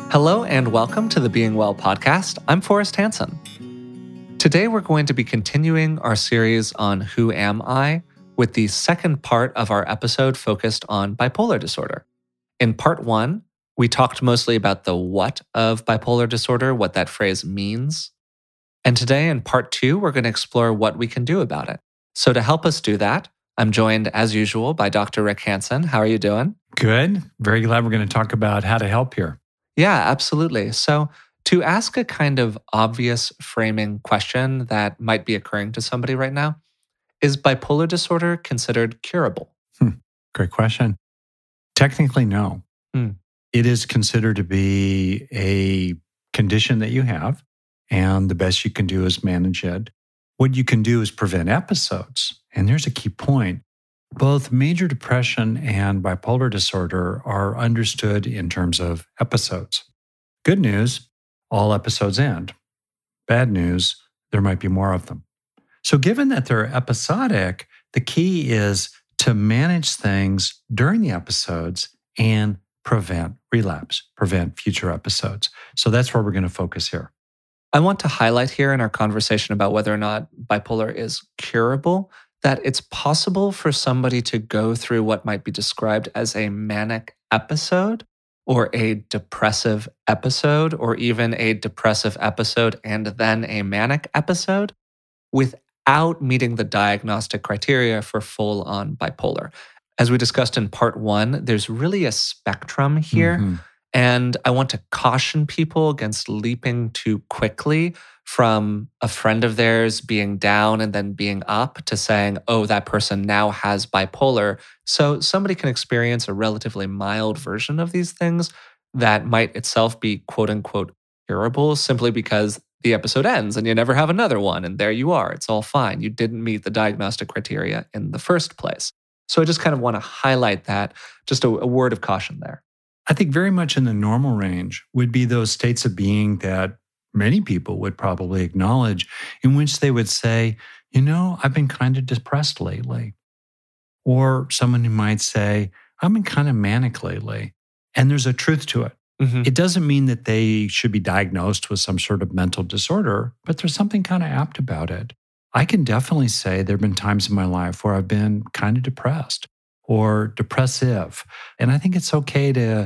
Hello and welcome to the Being Well podcast. I'm Forrest Hansen. Today we're going to be continuing our series on Who Am I with the second part of our episode focused on bipolar disorder. In part one, we talked mostly about the what of bipolar disorder, what that phrase means. And today in part two, we're going to explore what we can do about it. So to help us do that, I'm joined as usual by Dr. Rick Hansen. How are you doing? Good. Very glad we're going to talk about how to help here. Yeah, absolutely. So to ask a kind of obvious framing question that might be occurring to somebody right now, is bipolar disorder considered curable? Great question. Technically, no. Hmm. It is considered to be a condition that you have, and the best you can do is manage it. What you can do is prevent episodes. And there's a key point. Both major depression and bipolar disorder are understood in terms of episodes. Good news, all episodes end. Bad news, there might be more of them. So given that they're episodic, the key is to manage things during the episodes and prevent relapse, prevent future episodes. So that's where we're going to focus here. I want to highlight here in our conversation about whether or not bipolar is curable, that it's possible for somebody to go through what might be described as a manic episode or a depressive episode, or even a depressive episode and then a manic episode without meeting the diagnostic criteria for full-on bipolar. As we discussed in part one, there's really a spectrum here. Mm-hmm. And I want to caution people against leaping too quickly from a friend of theirs being down and then being up to saying, oh, that person now has bipolar. So somebody can experience a relatively mild version of these things that might itself be quote unquote curable simply because the episode ends and you never have another one. And there you are. It's all fine. You didn't meet the diagnostic criteria in the first place. So I just kind of want to highlight that, just a word of caution there. I think very much in the normal range would be those states of being that many people would probably acknowledge, in which they would say, I've been kind of depressed lately. Or someone who might say, I've been kind of manic lately. And there's a truth to it. Mm-hmm. It doesn't mean that they should be diagnosed with some sort of mental disorder, but there's something kind of apt about it. I can definitely say there have been times in my life where I've been kind of depressed or depressive. And I think it's okay to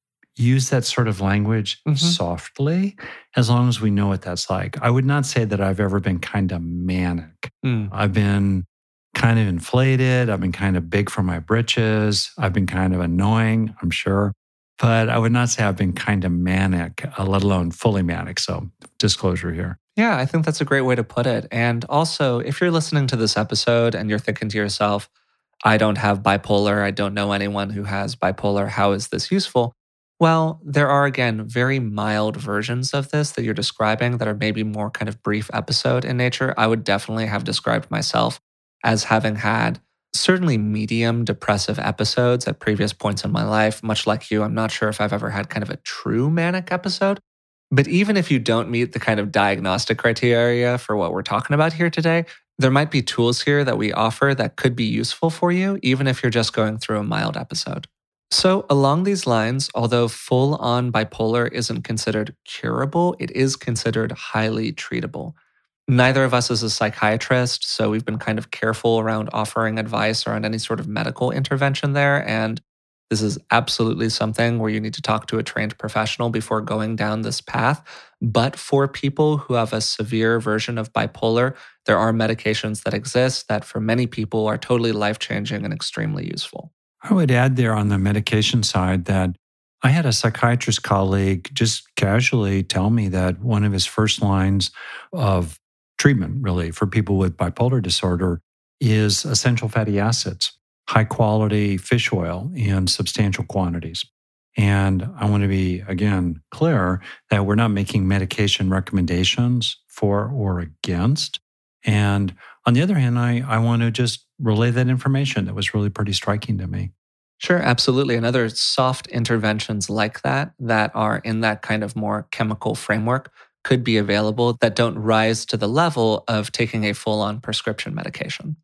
use that sort of language softly, as long as we know what that's like. I would not say that I've ever been kind of manic. I've been kind of inflated. I've been kind of big for my britches. I've been kind of annoying, I'm sure. But I would not say I've been kind of manic, let alone fully manic. So disclosure here. Yeah, I think that's a great way to put it. And also, if you're listening to this episode and you're thinking to yourself, I don't have bipolar, I don't know anyone who has bipolar, how is this useful? Well, there are, again, very mild versions of this that you're describing that are maybe more kind of brief episode in nature. I would definitely have described myself as having had certainly medium depressive episodes at previous points in my life. Much like you, I'm not sure if I've ever had kind of a true manic episode. But even if you don't meet the kind of diagnostic criteria for what we're talking about here today, there might be tools here that we offer that could be useful for you, even if you're just going through a mild episode. So along these lines, although full-on bipolar isn't considered curable, it is considered highly treatable. Neither of us is a psychiatrist, so we've been kind of careful around offering advice around any sort of medical intervention there. And this is absolutely something where you need to talk to a trained professional before going down this path. But for people who have a severe version of bipolar, there are medications that exist that for many people are totally life-changing and extremely useful. I would add there on the medication side that I had a psychiatrist colleague just casually tell me that one of his first lines of treatment, really, for people with bipolar disorder is essential fatty acids, high quality fish oil in substantial quantities. And I want to be, again, clear that we're not making medication recommendations for or against. And on the other hand, I want to just relay that information that was really pretty striking to me. Sure, absolutely. And other soft interventions like that are in that kind of more chemical framework could be available that don't rise to the level of taking a full-on prescription medication.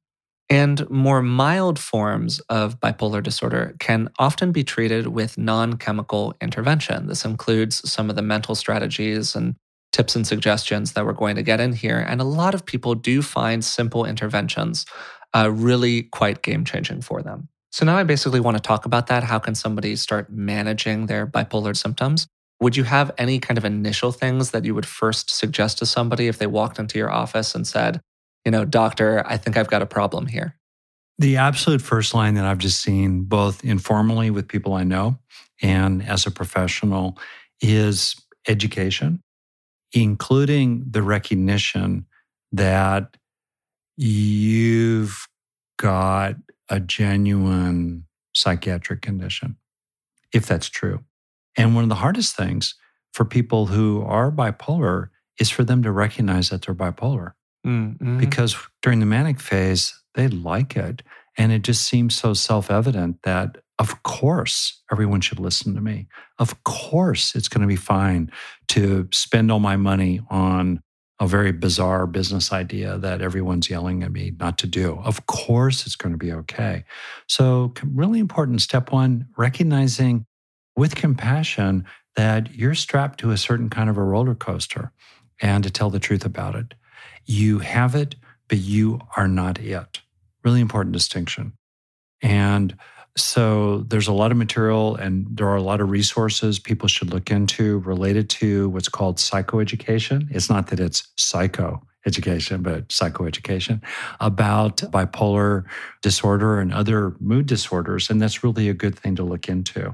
And more mild forms of bipolar disorder can often be treated with non chemical intervention. This includes some of the mental strategies and tips and suggestions that we're going to get in here. And a lot of people do find simple interventions really quite game changing for them. So now I basically want to talk about that. How can somebody start managing their bipolar symptoms? Would you have any kind of initial things that you would first suggest to somebody if they walked into your office and said, doctor, I think I've got a problem here? The absolute first line that I've just seen, both informally with people I know and as a professional, is education, including the recognition that you've got a genuine psychiatric condition, if that's true. And one of the hardest things for people who are bipolar is for them to recognize that they're bipolar. Mm-hmm. Because during the manic phase, they like it. And it just seems so self-evident that, of course, everyone should listen to me. Of course, it's going to be fine to spend all my money on a very bizarre business idea that everyone's yelling at me not to do. Of course, it's going to be okay. So really important, step one, recognizing with compassion that you're strapped to a certain kind of a roller coaster and to tell the truth about it. You have it, but you are not it. Really important distinction. And so there's a lot of material and there are a lot of resources people should look into related to what's called psychoeducation. It's not that it's psychoeducation, but psychoeducation about bipolar disorder and other mood disorders. And that's really a good thing to look into.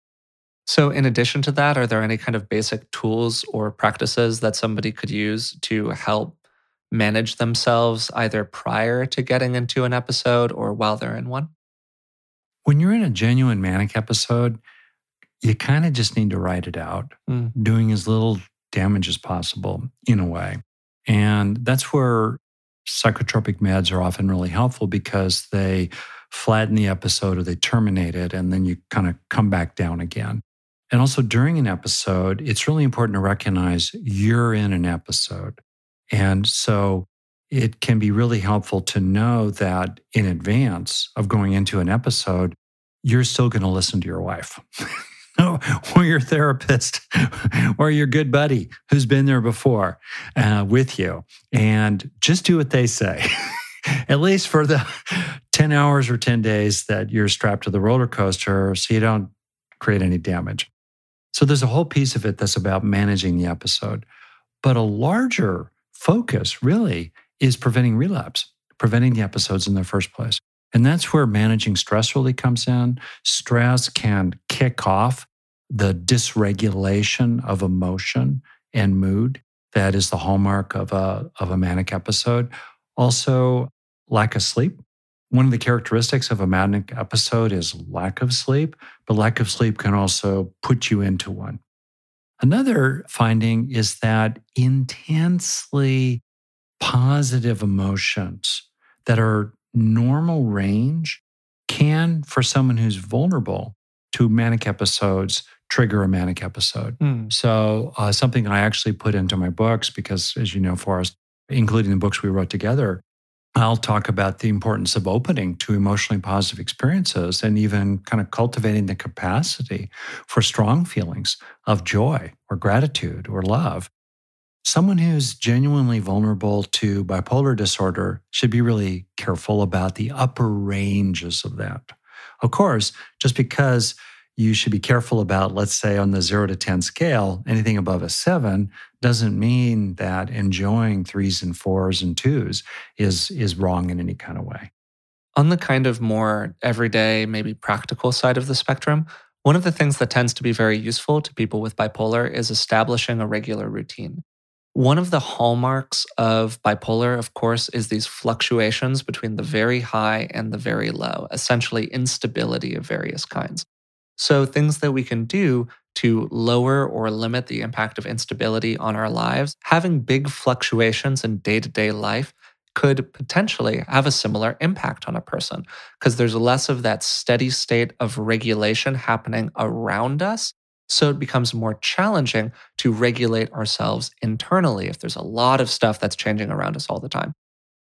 So in addition to that, are there any kind of basic tools or practices that somebody could use to help manage themselves either prior to getting into an episode or while they're in one? When you're in a genuine manic episode, you kind of just need to ride it out, doing as little damage as possible in a way. And that's where psychotropic meds are often really helpful because they flatten the episode or they terminate it, and then you kind of come back down again. And also during an episode, it's really important to recognize you're in an episode. And so it can be really helpful to know that in advance of going into an episode, you're still going to listen to your wife or your therapist or your good buddy who's been there before with you. And just do what they say, at least for the 10 hours or 10 days that you're strapped to the roller coaster so you don't create any damage. So there's a whole piece of it that's about managing the episode. But a larger focus really is preventing relapse, preventing the episodes in the first place. And that's where managing stress really comes in. Stress can kick off the dysregulation of emotion and mood. That is the hallmark of a manic episode. Also, lack of sleep. One of the characteristics of a manic episode is lack of sleep, but lack of sleep can also put you into one. Another finding is that intensely positive emotions that are normal range can, for someone who's vulnerable to manic episodes, trigger a manic episode. So something I actually put into my books because, as you know, Forrest, including the books we wrote together, I'll talk about the importance of opening to emotionally positive experiences and even kind of cultivating the capacity for strong feelings of joy or gratitude or love. Someone who's genuinely vulnerable to bipolar disorder should be really careful about the upper ranges of that. Of course, just because you should be careful about, let's say, on the 0 to 10 scale, anything above a 7 doesn't mean that enjoying 3s and 4s and 2s is wrong in any kind of way. On the kind of more everyday, maybe practical side of the spectrum, one of the things that tends to be very useful to people with bipolar is establishing a regular routine. One of the hallmarks of bipolar, of course, is these fluctuations between the very high and the very low, essentially instability of various kinds. So things that we can do to lower or limit the impact of instability on our lives, having big fluctuations in day-to-day life could potentially have a similar impact on a person because there's less of that steady state of regulation happening around us. So it becomes more challenging to regulate ourselves internally if there's a lot of stuff that's changing around us all the time.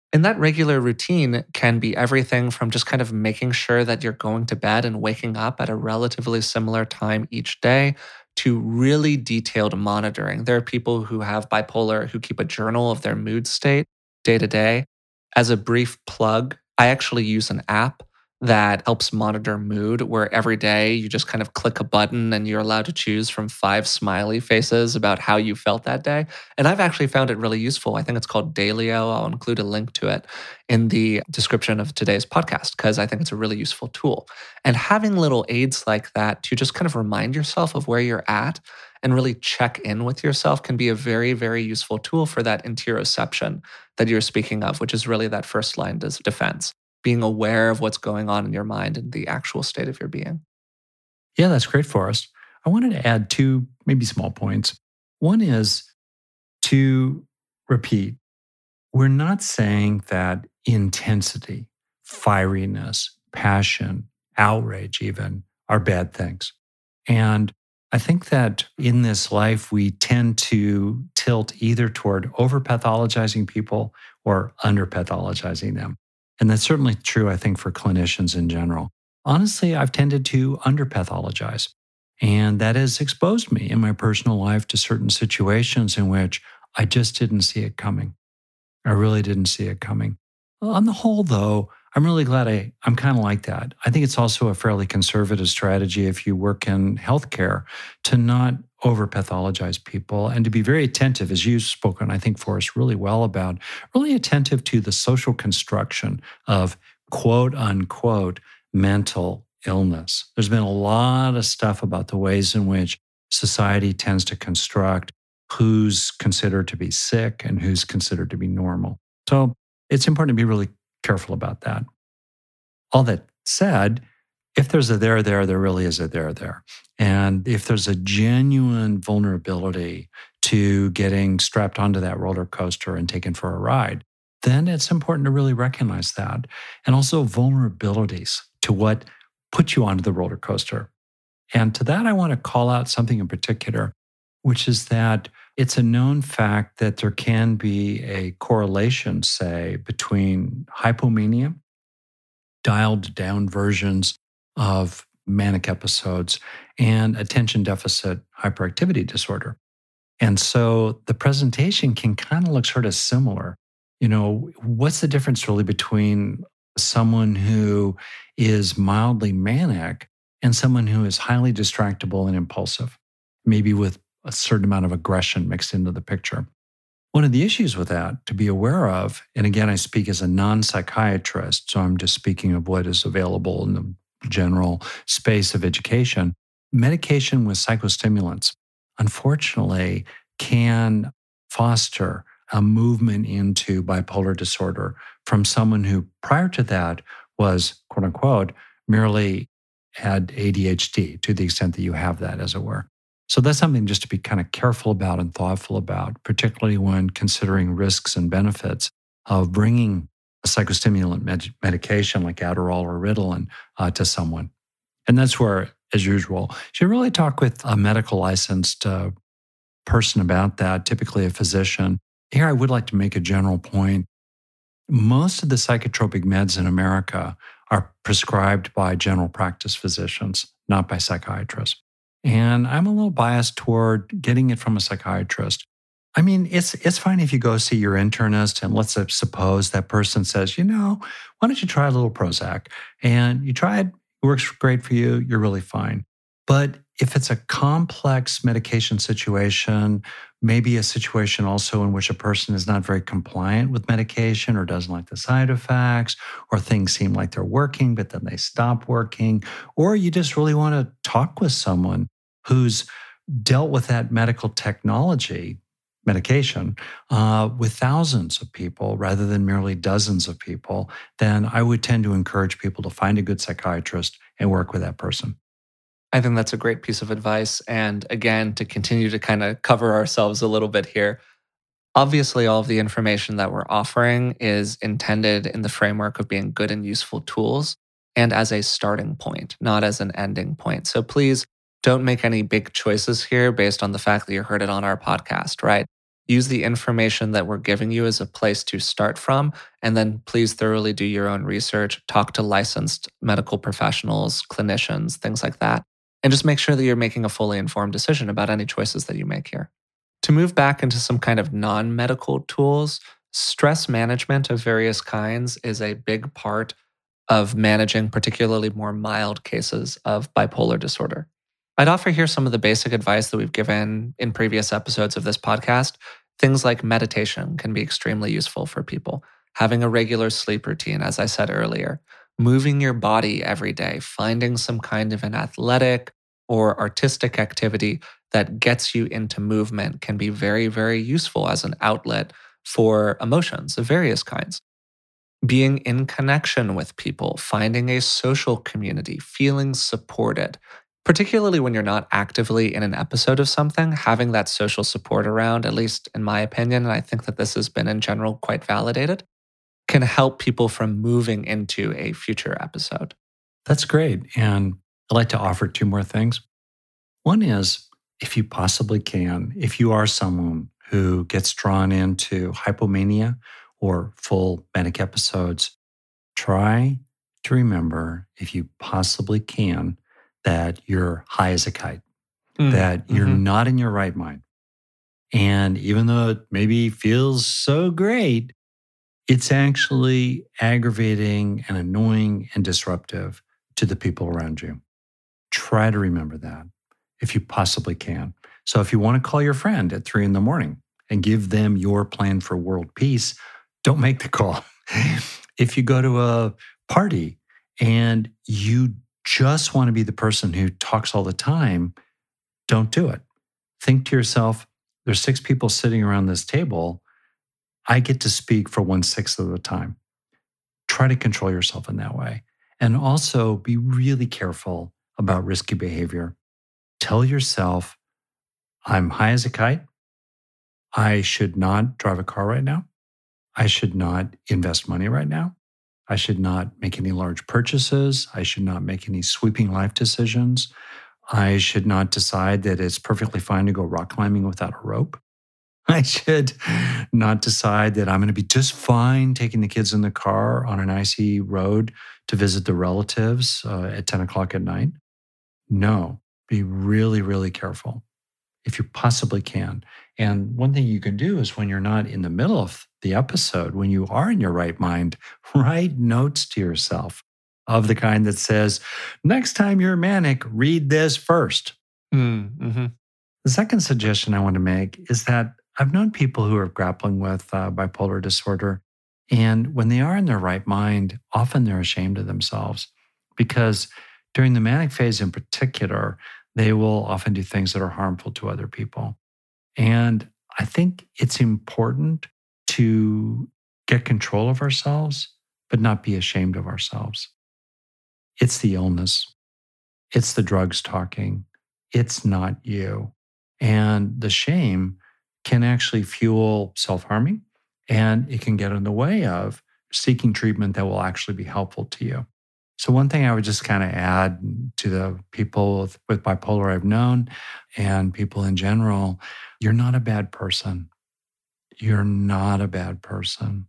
And that regular routine can be everything from just kind of making sure that you're going to bed and waking up at a relatively similar time each day to really detailed monitoring. There are people who have bipolar who keep a journal of their mood state day to day. As a brief plug, I actually use an app that helps monitor mood, where every day you just kind of click a button and you're allowed to choose from 5 smiley faces about how you felt that day. And I've actually found it really useful. I think it's called Dailyo. I'll include a link to it in the description of today's podcast because I think it's a really useful tool. And having little aids like that to just kind of remind yourself of where you're at and really check in with yourself can be a very, very useful tool for that interoception that you're speaking of, which is really that first line of defense, being aware of what's going on in your mind and the actual state of your being. Yeah, that's great, Forrest. I wanted to add two maybe small points. One is to repeat, we're not saying that intensity, fieriness, passion, outrage even are bad things. And I think that in this life, we tend to tilt either toward over pathologizing people or under pathologizing them. And that's certainly true, I think, for clinicians in general. Honestly, I've tended to under pathologize. And that has exposed me in my personal life to certain situations in which I just didn't see it coming. I really didn't see it coming. On the whole, though, I'm really glad I'm kind of like that. I think it's also a fairly conservative strategy if you work in healthcare to not over pathologize people and to be very attentive, as you've spoken, I think, Forrest, really well about, really attentive to the social construction of quote unquote mental illness. There's been a lot of stuff about the ways in which society tends to construct who's considered to be sick and who's considered to be normal. So it's important to be really careful about that. All that said, if there's a there, there really is a there. And if there's a genuine vulnerability to getting strapped onto that roller coaster and taken for a ride, then it's important to really recognize that. And also vulnerabilities to what put you onto the roller coaster. And to that, I want to call out something in particular, which is that it's a known fact that there can be a correlation, say, between hypomania, dialed down versions of manic episodes, and attention deficit hyperactivity disorder. And so the presentation can kind of look sort of similar. You know, what's the difference really between someone who is mildly manic and someone who is highly distractible and impulsive, maybe with a certain amount of aggression mixed into the picture? One of the issues with that to be aware of, and again, I speak as a non-psychiatrist, so I'm just speaking of what is available in the general space of education, medication with psychostimulants, unfortunately, can foster a movement into bipolar disorder from someone who prior to that was, quote unquote, merely had ADHD to the extent that you have that, as it were. So that's something just to be kind of careful about and thoughtful about, particularly when considering risks and benefits of bringing a psychostimulant medication like Adderall or Ritalin to someone. And that's where, as usual, you should really talk with a medical licensed person about that, typically a physician. Here, I would like to make a general point. Most of the psychotropic meds in America are prescribed by general practice physicians, not by psychiatrists. And I'm a little biased toward getting it from a psychiatrist. I mean, it's fine if you go see your internist and let's suppose that person says, why don't you try a little Prozac? And you try it, it works great for you, you're really fine. But if it's a complex medication situation, maybe a situation also in which a person is not very compliant with medication or doesn't like the side effects, or things seem like they're working, but then they stop working, or you just really want to talk with someone who's dealt with that medical technology, medication, with thousands of people rather than merely dozens of people, then I would tend to encourage people to find a good psychiatrist and work with that person. I think that's a great piece of advice. And again, to continue to kind of cover ourselves a little bit here, obviously, all of the information that we're offering is intended in the framework of being good and useful tools and as a starting point, not as an ending point. So please don't make any big choices here based on the fact that you heard it on our podcast, right? Use the information that we're giving you as a place to start from, and then please thoroughly do your own research. Talk to licensed medical professionals, clinicians, things like that, and just make sure that you're making a fully informed decision about any choices that you make here. To move back into some kind of non-medical tools, stress management of various kinds is a big part of managing particularly more mild cases of bipolar disorder. I'd offer here some of the basic advice that we've given in previous episodes of this podcast. Things like meditation can be extremely useful for people. Having a regular sleep routine, as I said earlier, moving your body every day, finding some kind of an athletic or artistic activity that gets you into movement can be very, very useful as an outlet for emotions of various kinds. Being in connection with people, finding a social community, feeling supported, particularly when you're not actively in an episode of something, having that social support around, at least in my opinion, and I think that this has been in general quite validated, can help people from moving into a future episode. That's great. And I'd like to offer two more things. One is, if you possibly can, if you are someone who gets drawn into hypomania or full manic episodes, try to remember, if you possibly can, that you're high as a kite, that you're not in your right mind. And even though it maybe feels so great, it's actually aggravating and annoying and disruptive to the people around you. Try to remember that if you possibly can. So if you want to call your friend at 3 a.m. and give them your plan for world peace, don't make the call. If you go to a party and you just want to be the person who talks all the time, don't do it. Think to yourself, there's 6 people sitting around this table. I get to speak for 1/6 of the time. Try to control yourself in that way. And also be really careful about risky behavior. Tell yourself, I'm high as a kite. I should not drive a car right now. I should not invest money right now. I should not make any large purchases. I should not make any sweeping life decisions. I should not decide that it's perfectly fine to go rock climbing without a rope. I should not decide that I'm going to be just fine taking the kids in the car on an icy road to visit the relatives at 10 o'clock at night. No, be really, really careful if you possibly can. And one thing you can do is, when you're not in the middle of the episode, when you are in your right mind, write notes to yourself of the kind that says, next time you're manic, read this first. The second suggestion I want to make is that I've known people who are grappling with bipolar disorder, and when they are in their right mind, often they're ashamed of themselves, because during the manic phase in particular, they will often do things that are harmful to other people. And I think it's important to get control of ourselves, but not be ashamed of ourselves. It's the illness. It's the drugs talking. It's not you. And the shame can actually fuel self-harming, and it can get in the way of seeking treatment that will actually be helpful to you. So one thing I would just kind of add to the people with bipolar I've known, and people in general, you're not a bad person. You're not a bad person.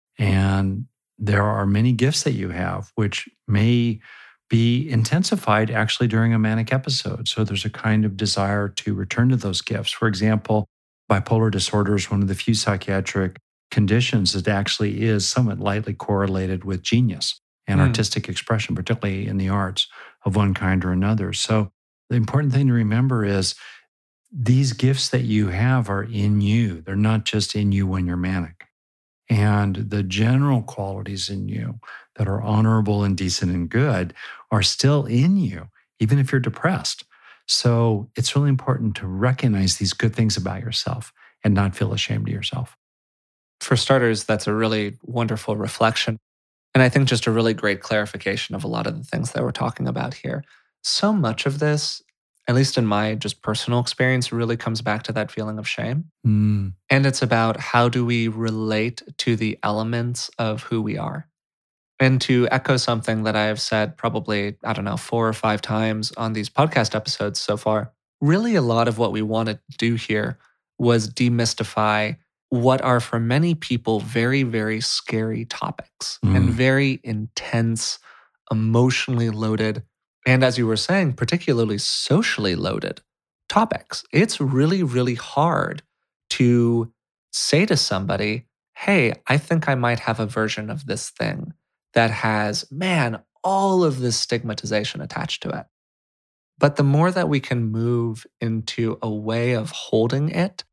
And there are many gifts that you have, which may be intensified actually during a manic episode. So there's a kind of desire to return to those gifts. For example, bipolar disorder is one of the few psychiatric conditions that actually is somewhat lightly correlated with genius and artistic expression, particularly in the arts of one kind or another. So the important thing to remember is these gifts that you have are in you. They're not just in you when you're manic. And the general qualities in you that are honorable and decent and good are still in you, even if you're depressed. So it's really important to recognize these good things about yourself and not feel ashamed of yourself. For starters, that's a really wonderful reflection. And I think just a really great clarification of a lot of the things that we're talking about here. So much of this, at least in my just personal experience, really comes back to that feeling of shame. And it's about, how do we relate to the elements of who we are? And to echo something that I have said probably, 4 or 5 times on these podcast episodes so far, really a lot of what we want to do here was demystify what are for many people very, very scary topics and very intense, emotionally loaded, and as you were saying, particularly socially loaded topics. It's really, really hard to say to somebody, hey, I think I might have a version of this thing that has, man, all of this stigmatization attached to it. But the more that we can move into a way of holding it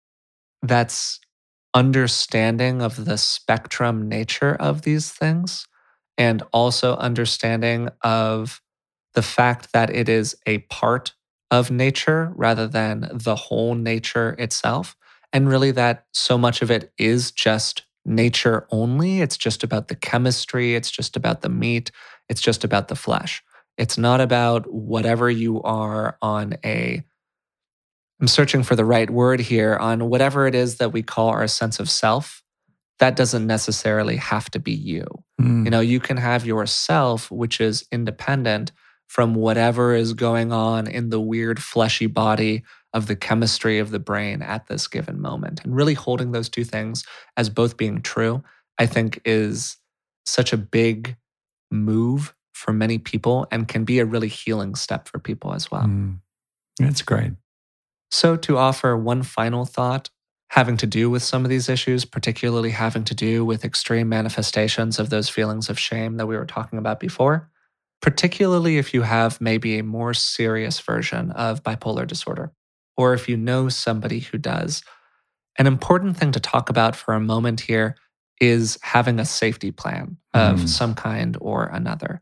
that's understanding of the spectrum nature of these things, and also understanding of the fact that it is a part of nature rather than the whole nature itself. And really, that so much of it is just nature only. It's just about the chemistry, it's just about the meat, it's just about the flesh. It's not about whatever you are on a, I'm searching for the right word here, on whatever it is that we call our sense of self. That doesn't necessarily have to be you. You know, you can have yourself, which is independent from whatever is going on in the weird fleshy body of the chemistry of the brain at this given moment. And really holding those two things as both being true, I think is such a big move for many people and can be a really healing step for people as well. That's great. So, to offer one final thought having to do with some of these issues, particularly having to do with extreme manifestations of those feelings of shame that we were talking about before, particularly if you have maybe a more serious version of bipolar disorder, or if you know somebody who does, an important thing to talk about for a moment here is having a safety plan of some kind or another.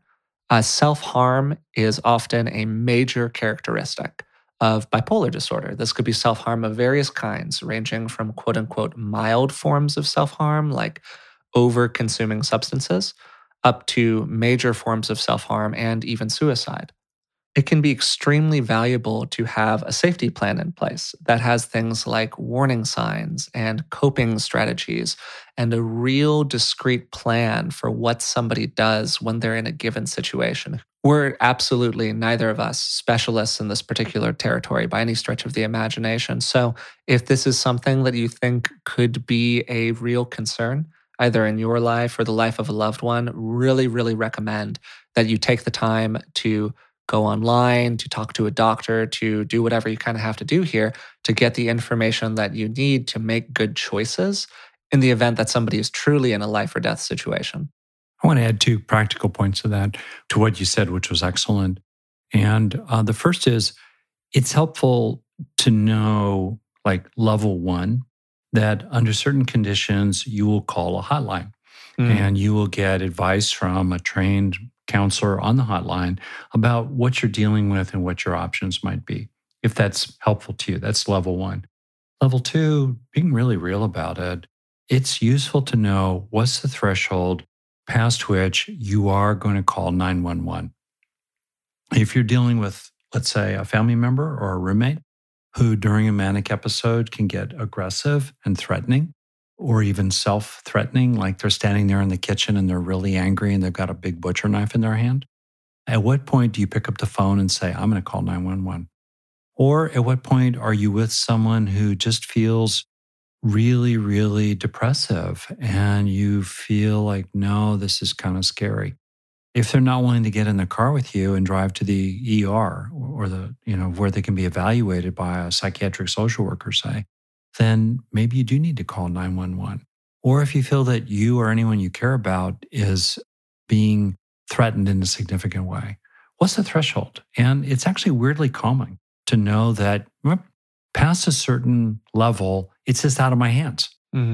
Self-harm is often a major characteristic of bipolar disorder. This could be self-harm of various kinds, ranging from quote unquote mild forms of self-harm, like over consuming substances, up to major forms of self-harm and even suicide. It can be extremely valuable to have a safety plan in place that has things like warning signs and coping strategies and a real discrete plan for what somebody does when they're in a given situation. We're absolutely neither of us specialists in this particular territory by any stretch of the imagination. So if this is something that you think could be a real concern, either in your life or the life of a loved one, really, really recommend that you take the time to go online, to talk to a doctor, to do whatever you kind of have to do here to get the information that you need to make good choices in the event that somebody is truly in a life or death situation. I want to add 2 practical points to that, to what you said, which was excellent. And the first is, it's helpful to know, like level 1, that under certain conditions, you will call a hotline and you will get advice from a trained counselor on the hotline about what you're dealing with and what your options might be. If that's helpful to you, that's level 1. Level 2, being really real about it. It's useful to know what's the threshold past which you are going to call 911. If you're dealing with, let's say, a family member or a roommate who during a manic episode can get aggressive and threatening, or even self-threatening, like they're standing there in the kitchen and they're really angry and they've got a big butcher knife in their hand. At what point do you pick up the phone and say, I'm going to call 911? Or at what point are you with someone who just feels really, really depressive and you feel like, no, this is kind of scary? If they're not willing to get in the car with you and drive to the ER or the, where they can be evaluated by a psychiatric social worker, say, then maybe you do need to call 911. Or if you feel that you or anyone you care about is being threatened in a significant way, what's the threshold? And it's actually weirdly calming to know that past a certain level, it's just out of my hands.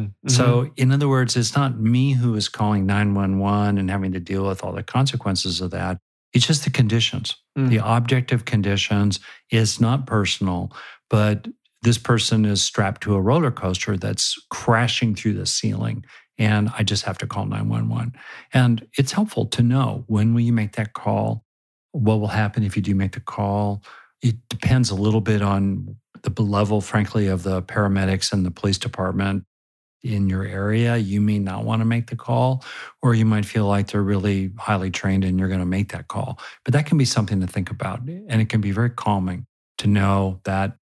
So in other words, it's not me who is calling 911 and having to deal with all the consequences of that. It's just the conditions. The objective conditions is not personal, but this person is strapped to a roller coaster that's crashing through the ceiling, and I just have to call 911. And it's helpful to know, when will you make that call? What will happen if you do make the call? It depends a little bit on the level, frankly, of the paramedics and the police department in your area. You may not want to make the call, or you might feel like they're really highly trained and you're going to make that call. But that can be something to think about. And it can be very calming to know that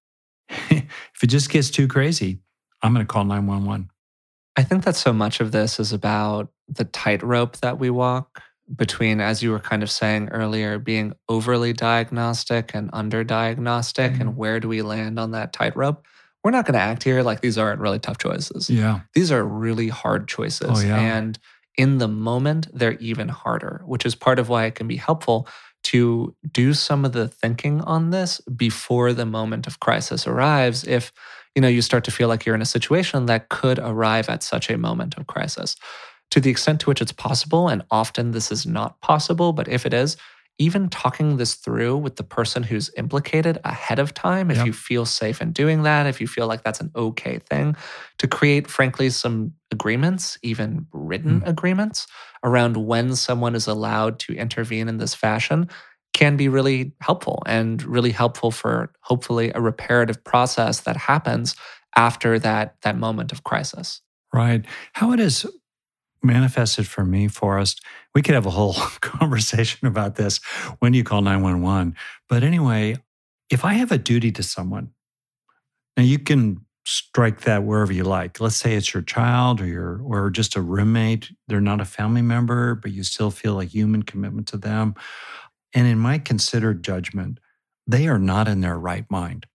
If it just gets too crazy, I'm going to call 911. I think that so much of this is about the tightrope that we walk between, as you were kind of saying earlier, being overly diagnostic and underdiagnostic, and where do we land on that tightrope? We're not going to act here like these aren't really tough choices. Yeah. These are really hard choices. Oh, yeah. And in the moment, they're even harder, which is part of why it can be helpful to do some of the thinking on this before the moment of crisis arrives. If you start to feel like you're in a situation that could arrive at such a moment of crisis. To the extent to which it's possible, and often this is not possible, but if it is, even talking this through with the person who's implicated ahead of time, if you feel safe in doing that, if you feel like that's an okay thing, to create, frankly, some agreements, even written agreements, around when someone is allowed to intervene in this fashion, can be really helpful, and really helpful for hopefully a reparative process that happens after that moment of crisis. Right. How it is manifested for me, Forrest, we could have a whole conversation about this. When do you call 911? But anyway, if I have a duty to someone, now you can strike that wherever you like. Let's say it's your child or just a roommate. They're not a family member, but you still feel a human commitment to them. And in my considered judgment, they are not in their right mind.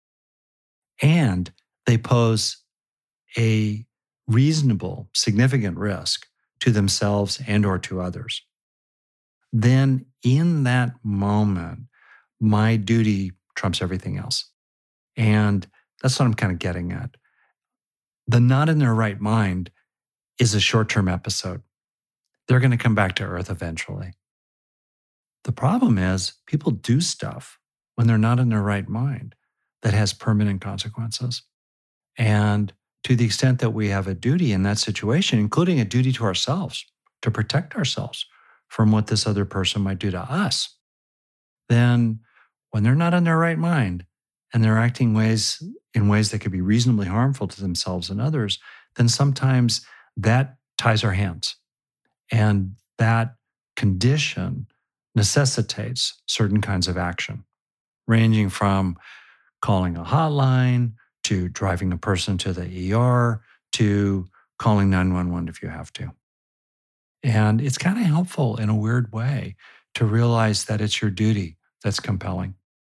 And they pose a reasonable, significant risk to themselves and or to others. Then in that moment, my duty trumps everything else. And that's what I'm kind of getting at. The not in their right mind is a short-term episode. They're going to come back to earth eventually. The problem is people do stuff when they're not in their right mind that has permanent consequences. And to the extent that we have a duty in that situation, including a duty to ourselves, to protect ourselves from what this other person might do to us, then when they're not in their right mind and they're acting in ways that could be reasonably harmful to themselves and others, then sometimes that ties our hands. And that condition necessitates certain kinds of action, ranging from calling a hotline to driving a person to the ER to calling 911 if you have to. And it's kind of helpful in a weird way to realize that it's your duty that's compelling.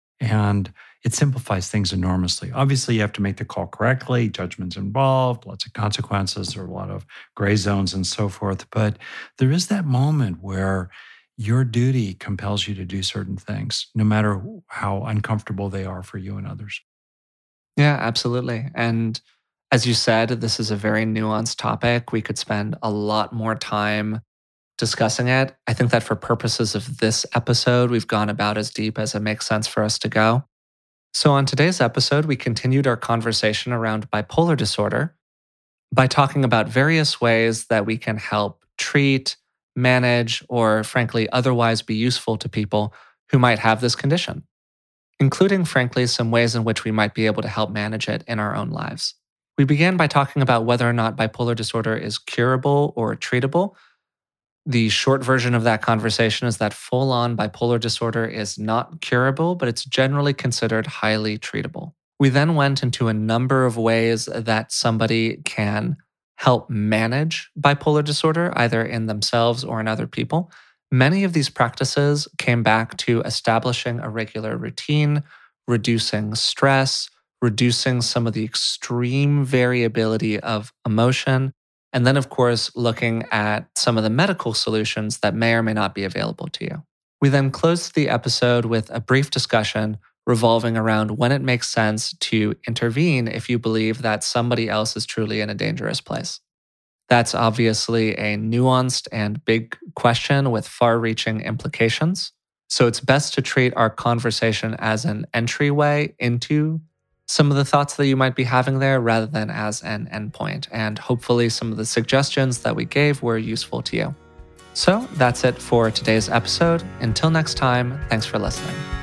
And it simplifies things enormously. Obviously, you have to make the call correctly, judgment's involved, lots of consequences, there are a lot of gray zones and so forth. But there is that moment where your duty compels you to do certain things, no matter how uncomfortable they are for you and others. Yeah, absolutely. And as you said, this is a very nuanced topic. We could spend a lot more time discussing it. I think that for purposes of this episode, we've gone about as deep as it makes sense for us to go. So on today's episode, we continued our conversation around bipolar disorder by talking about various ways that we can help treat, manage, or frankly, otherwise be useful to people who might have this condition, including, frankly, some ways in which we might be able to help manage it in our own lives. We began by talking about whether or not bipolar disorder is curable or treatable. The short version of that conversation is that full-on bipolar disorder is not curable, but it's generally considered highly treatable. We then went into a number of ways that somebody can help manage bipolar disorder, either in themselves or in other people. Many of these practices came back to establishing a regular routine, reducing stress, reducing some of the extreme variability of emotion, and then, of course, looking at some of the medical solutions that may or may not be available to you. We then closed the episode with a brief discussion revolving around when it makes sense to intervene if you believe that somebody else is truly in a dangerous place. That's obviously a nuanced and big question with far-reaching implications. So it's best to treat our conversation as an entryway into some of the thoughts that you might be having there rather than as an endpoint. And hopefully some of the suggestions that we gave were useful to you. So that's it for today's episode. Until next time, thanks for listening.